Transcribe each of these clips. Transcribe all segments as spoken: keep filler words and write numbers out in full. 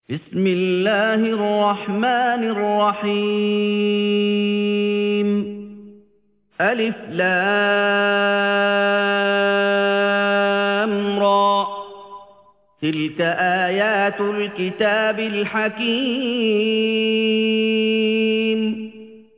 بسم الله الرحمن الرحيم ألف لام را تلك آيات الكتاب الحكيم.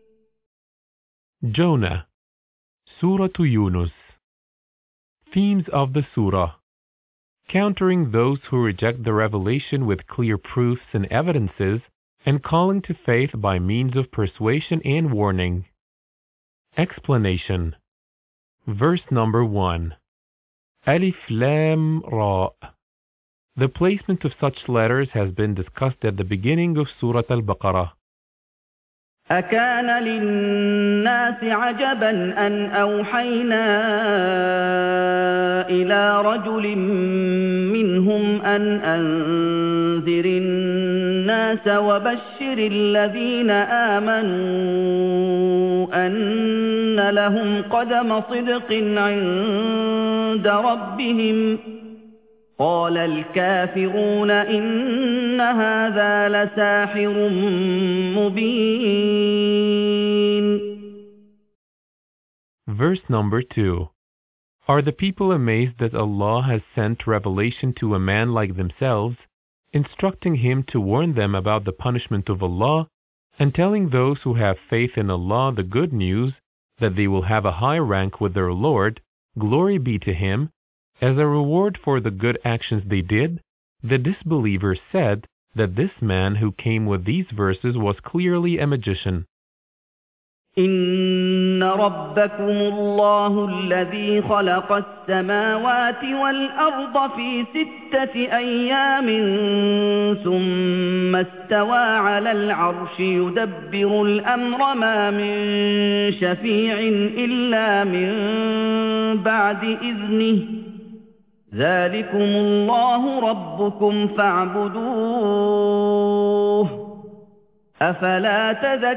Jonah, Surah to Yunus. Themes of the Surah: countering those who reject the revelation with clear proofs and evidences, and calling to faith by means of persuasion and warning. Explanation. Verse number one. Alif Lam Ra. The placement of such letters has been discussed at the beginning of Surah Al-Baqarah. أكان للناس عجبا أن أوحينا إلى رجل منهم أن أنذر الناس وبشر الذين آمنوا أن لهم قدم صدق عند ربهم. قال الكافرون إن هذا لساحر مبين. Verse number two. Are the people amazed that Allah has sent revelation to a man like themselves, instructing him to warn them about the punishment of Allah, and telling those who have faith in Allah the good news that they will have a high rank with their Lord, glory be to Him, as a reward for the good actions they did? The disbelievers said that this man who came with these verses was clearly a magician. إن ربكم الله الذي خلق السماوات والأرض في ستة أيام ثم استوى على العرش يدبر الأمر ما من شفيع إلا من بعد إذنه ذلكم الله ربكم فاعبدوه أفلا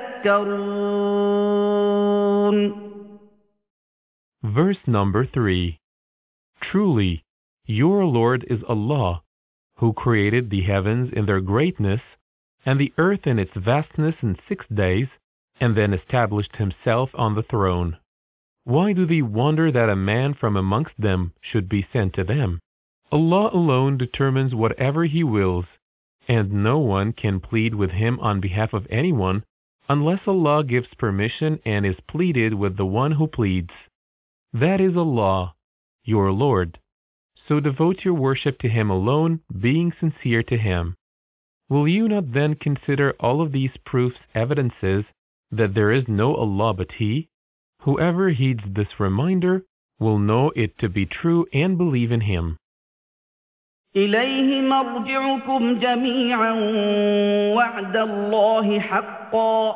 تذكرون. Verse number three. Truly, your Lord is Allah, who created the heavens in their greatness and the earth in its vastness in six days, and then established Himself on the throne. Why do they wonder that a man from amongst them should be sent to them? Allah alone determines whatever He wills, and no one can plead with Him on behalf of anyone unless Allah gives permission and is pleaded with the one who pleads. That is Allah, your Lord. So devote your worship to Him alone, being sincere to Him. Will you not then consider all of these proofs evidences that there is no Allah but He? Whoever heeds this reminder will know it to be true and believe in Him. إليه مرجعكم جميعا وعد الله حقا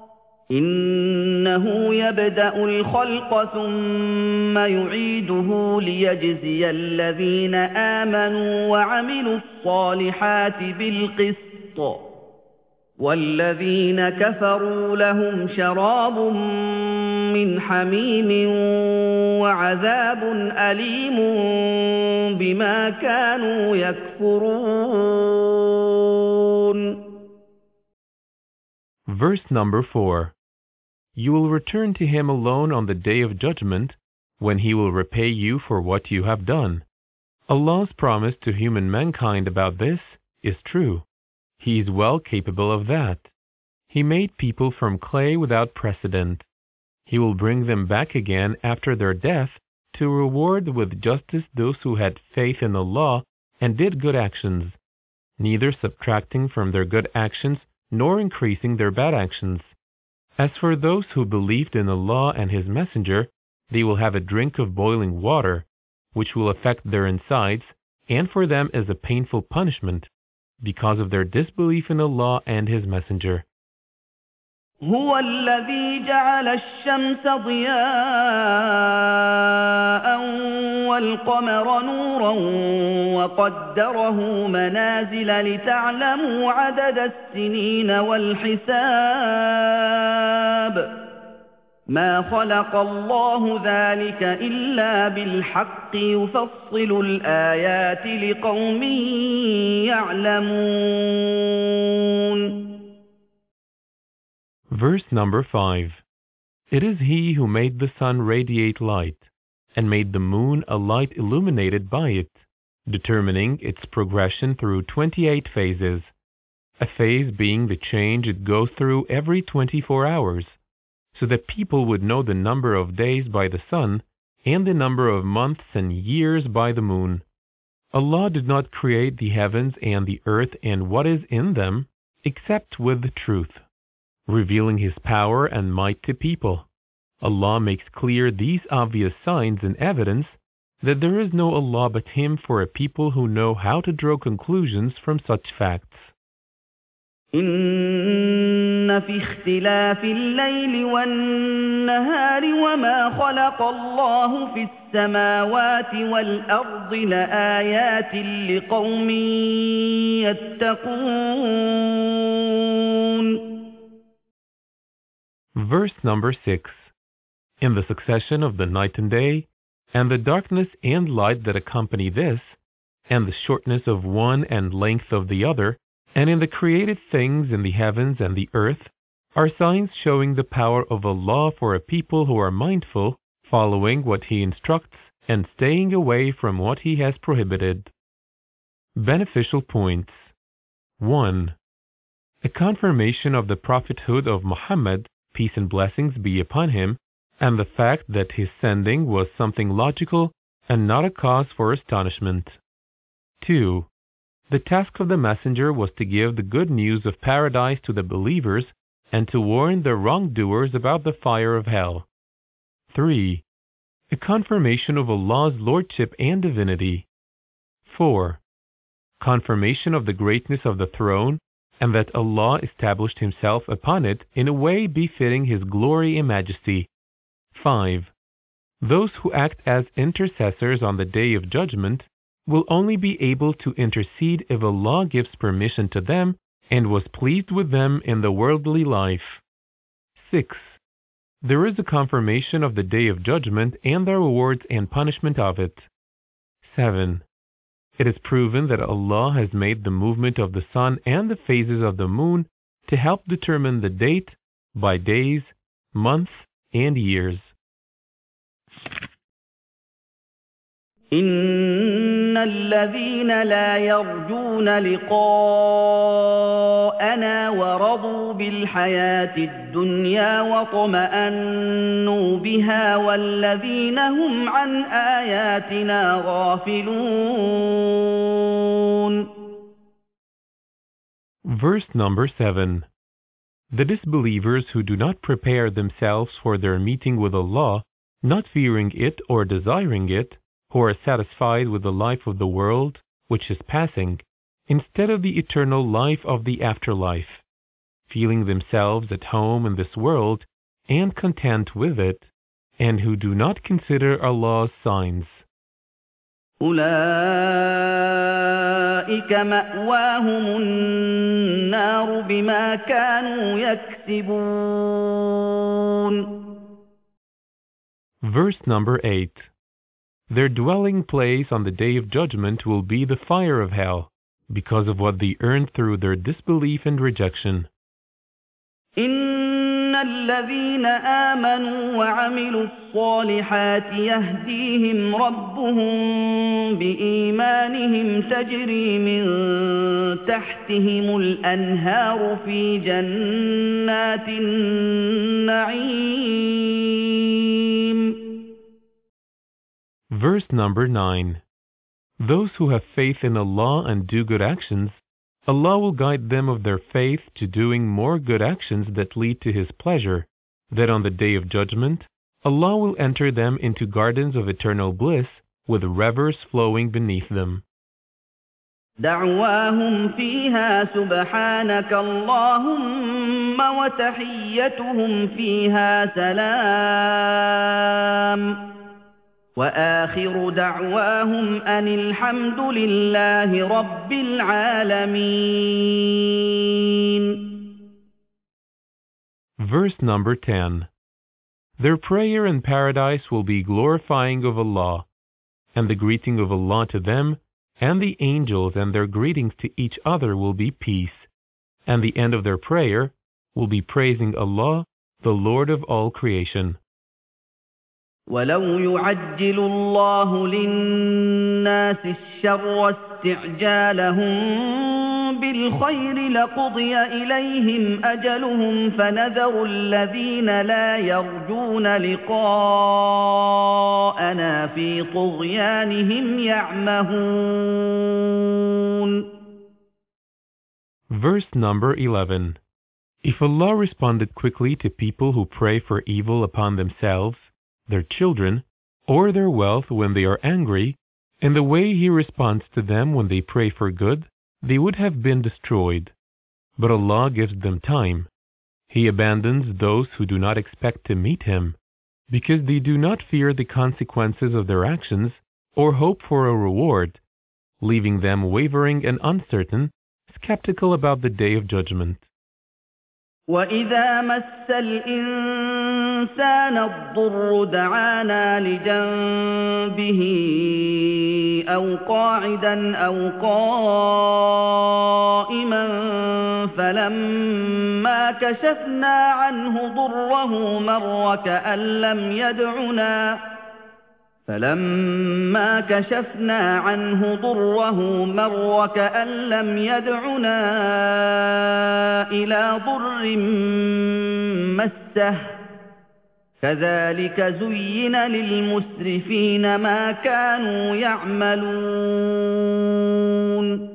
إنه يبدأ الخلق ثم يعيده ليجزي الذين آمنوا وعملوا الصالحات بالقسط والذين كفروا لهم شراب من حميم وعذاب أليم بما كانوا يكفرون. Verse number four. You will return to Him alone on the day of judgment, when He will repay you for what you have done. Allah's promise to human mankind about this is true. He is well capable of that. He made people from clay without precedent. He will bring them back again after their death to reward with justice those who had faith in Allah and did good actions, neither subtracting from their good actions nor increasing their bad actions. As for those who believed in Allah and His Messenger, they will have a drink of boiling water, which will affect their insides, and for them is a painful punishment, because of their disbelief in Allah and His Messenger. هو الذي جعل الشمس ضياء والقمر نورا وقدره منازل لتعلموا عدد السنين والحساب ما خلق الله ذلك إلا بالحق يفصل الآيات لقوم يعلمون. Verse number five. It is He who made the sun radiate light, and made the moon a light illuminated by it, determining its progression through twenty-eight phases, a phase being the change it goes through every twenty-four hours, so that people would know the number of days by the sun and the number of months and years by the moon. Allah did not create the heavens and the earth and what is in them except with the truth, revealing His power and might to people. Allah makes clear these obvious signs and evidence that there is no Allah but Him for a people who know how to draw conclusions from such facts. إن في اختلاف الليل والنهار وما خلق الله في السماوات والأرض لآيات لقوم يتقون. Verse number six. In the succession of the night and day, and the darkness and light that accompany this, and the shortness of one and length of the other, and in the created things in the heavens and the earth, are signs showing the power of Allah for a people who are mindful, following what He instructs, and staying away from what He has prohibited. Beneficial points. one. A confirmation of the prophethood of Muhammad, peace and blessings be upon him, and the fact that his sending was something logical and not a cause for astonishment. two. The task of the messenger was to give the good news of paradise to the believers and to warn the wrongdoers about the fire of hell. three. A confirmation of Allah's lordship and divinity. four. Confirmation of the greatness of the throne and that Allah established Himself upon it in a way befitting His glory and majesty. five. Those who act as intercessors on the Day of Judgment will only be able to intercede if Allah gives permission to them and was pleased with them in the worldly life. six. There is a confirmation of the Day of Judgment and the rewards and punishment of it. seven. It is proven that Allah has made the movement of the sun and the phases of the moon to help determine the date by days, months, and years. إن الذين لا يرجون لقاءنا ورضوا بالحياة الدنيا واطمأنوا بها والذين هم عن آياتنا غافلون. Verse number seven. The disbelievers who do not prepare themselves for their meeting with Allah, not fearing it or desiring it, who are satisfied with the life of the world, which is passing, instead of the eternal life of the afterlife, feeling themselves at home in this world and content with it, and who do not consider Allah's signs. أولئك مأواهم النار بما كانوا يكسبون. Verse number eight. Their dwelling place on the Day of Judgment will be the fire of hell, because of what they earned through their disbelief and rejection. إن الذين آمنوا وعملوا الصالحات يهديهم ربهم بإيمانهم تجري من تحتهم الأنهار في جنات النعيم. Verse number nine. Those who have faith in Allah and do good actions, Allah will guide them of their faith to doing more good actions that lead to His pleasure, that on the Day of Judgment, Allah will enter them into gardens of eternal bliss with rivers flowing beneath them. دعواهم فيها سبحانك اللهم وتحيتهم فيها سلام وآخر دعواهم أن الحمد لله رب العالمين. Verse number ten. Their prayer in paradise will be glorifying of Allah, and the greeting of Allah to them, and the angels and their greetings to each other will be peace, and the end of their prayer will be praising Allah, the Lord of all creation. وَلَوْ يُعَجِّلُ اللَّهُ لِلنَّاسِ الشَّرَّ اسْتِعْجَالَهُم بِالْخَيْرِ لَقُضِيَ إِلَيْهِمْ أَجَلُهُمْ فَنَذَرُ الَّذِينَ لَا يَرْجُونَ لِقَاءَنَا فِي طُغْيَانِهِمْ يَعْمَهُونَ. Verse number eleven. If Allah responded quickly to people who pray for evil upon themselves, their children, or their wealth when they are angry, in the way He responds to them when they pray for good, they would have been destroyed. But Allah gives them time. He abandons those who do not expect to meet Him, because they do not fear the consequences of their actions or hope for a reward, leaving them wavering and uncertain, skeptical about the day of judgment. وَإِذَا مَسَّ الْإِنسَانَ الضُّرُّ دَعَانَا لِجَنبِهِ أَوْ قَاعِدًا أَوْ قَائِمًا فَلَمَّا كَشَفْنَا عَنْهُ ضُرَّهُ مَرَّ كَأَن لَّمْ يَدْعُنَا فَلَمَّا كَشَفْنَا عَنْهُ ضُرَّهُ مَرَّ كَأَن لَّمْ يَدْعُنَا إِلَىٰ ضُرٍّ مَّسَّهُ كَذَٰلِكَ زُيِّنَ لِلْمُسْرِفِينَ مَا كَانُوا يَعْمَلُونَ.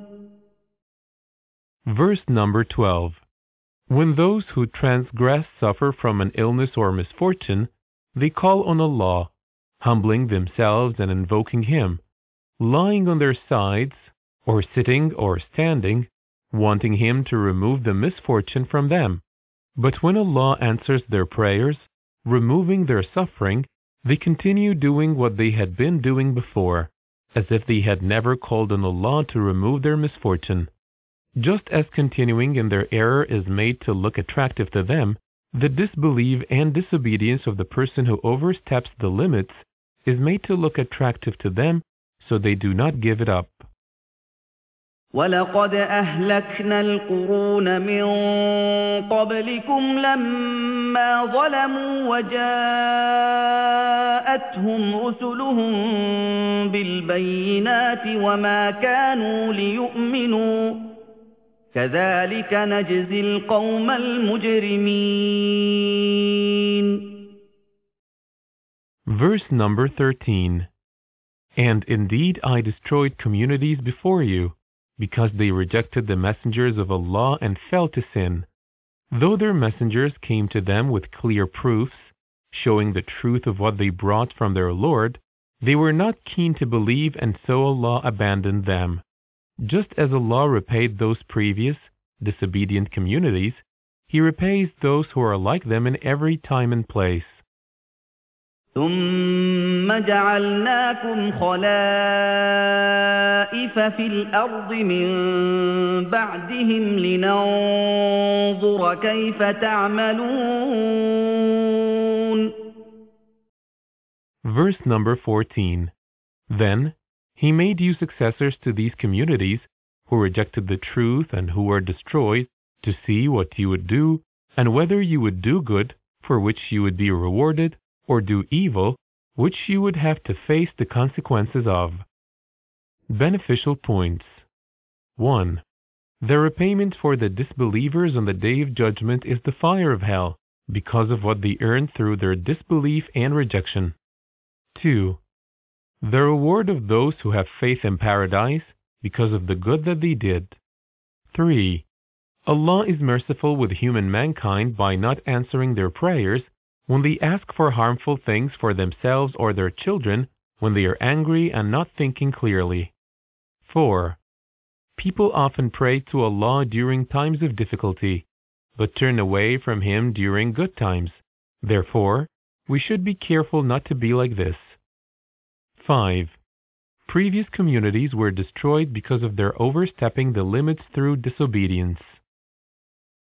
Verse number twelve. When those who transgress suffer from an illness or misfortune, they call on Allah, humbling themselves and invoking Him, lying on their sides, or sitting or standing, wanting Him to remove the misfortune from them. But when Allah answers their prayers, removing their suffering, they continue doing what they had been doing before, as if they had never called on Allah to remove their misfortune. Just as continuing in their error is made to look attractive to them, the disbelief and disobedience of the person who oversteps the limits is made to look attractive to them, so they do not give it up. وَلَقَدْ أَهْلَكْنَا الْقُرُونَ مِن قَبْلِكُمْ لَمَّا ظَلَمُوا وَجَاءَتْهُمْ رُسُلُهُم بِالْبَيِّنَاتِ وَمَا كَانُوا لِيُؤْمِنُوا كَذَلِكَ نَجْزِي الْقَوْمَ الْمُجْرِمِينَ. Verse number thirteen. And indeed I destroyed communities before you, because they rejected the messengers of Allah and fell to sin. Though their messengers came to them with clear proofs, showing the truth of what they brought from their Lord, they were not keen to believe, and so Allah abandoned them. Just as Allah repaid those previous, disobedient communities, He repays those who are like them in every time and place. ثُمَّ جَعَلْنَاكُمْ خَلَائِفَ فِي الْأَرْضِ مِن بَعْدِهِمْ لِنَنظُرَ كَيْفَ تَعْمَلُونَ. Verse number fourteen. Then He made you successors to these communities who rejected the truth and who were destroyed, to see what you would do, and whether you would do good, for which you would be rewarded, or do evil, which you would have to face the consequences of. Beneficial points. one. The repayment for the disbelievers on the Day of Judgment is the fire of hell, because of what they earned through their disbelief and rejection. two. The reward of those who have faith in paradise, because of the good that they did. three. Allah is merciful with human mankind by not answering their prayers when they ask for harmful things for themselves or their children, when they are angry and not thinking clearly. four. People often pray to Allah during times of difficulty, but turn away from Him during good times. Therefore, we should be careful not to be like this. five. Previous communities were destroyed because of their overstepping the limits through disobedience.